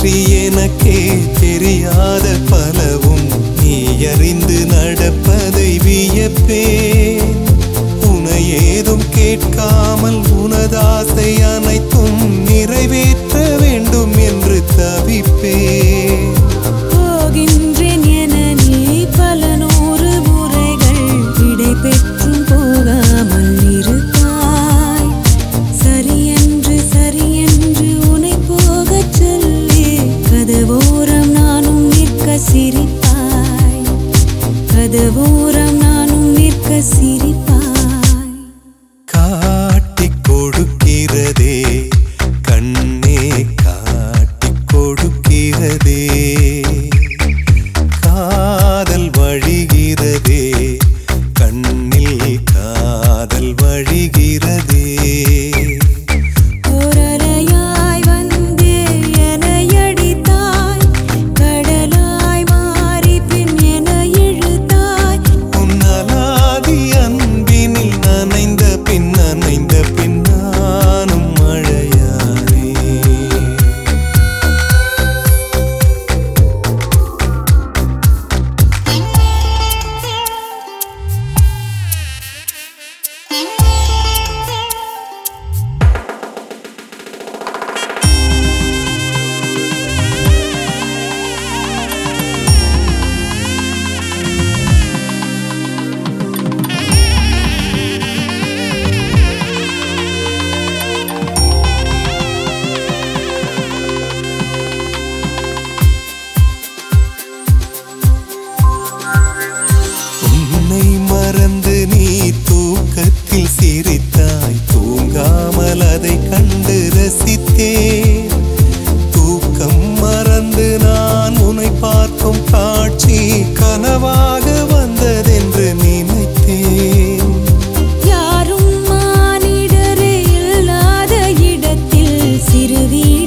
பற்றி எனக்கே தெரியாத பலவும் நீ அறிந்து நடப்பதை வியப்பேன். உனை ஏதும் கேட்காமல் உனதாசை அனைத்தும் நிறைவேற்ற வேண்டும் என்று தவிப்பேன். போகின்றேன் என நீ பல நூறு முறைகள் விடை பெற்றும் போகாமல் இருப்பாய். சரியென்று சரியென்று உன்னை போகச் சொல்லி கதவோரம் நானும் நிற்க சிரிப்பாய். கதவோரம் நானும் நிற்க சிரிப்பாய். காட்டிக் கொடுக்கிறதே கண்ணே, காட்டிக் கொடுக்கிறதே. காதல் வழிகிறதே கண்ணில், காதல் வழிகிறதே. ஓரலையாய் வந்தே என்னை அடித்தாய். கடலாய் மாறி பின் என்னை இழுத்தாய். உன்னலாதி அன்பினில் நனைந்த பின் நானும் மழையானே. உன்னை மறந்து நீ தூக்கத்தில் சிரித்தாய். தூங்காமல் அதை கண்டு ரசித்தேன். தூக்கம் மறந்து நான் உன்னை பார்க்கும் காட்சி கனவாக வந்ததென்று நினைத்தேன். யாரும் மானிடரே இல்லாத இடத்தில் சிறு வீடு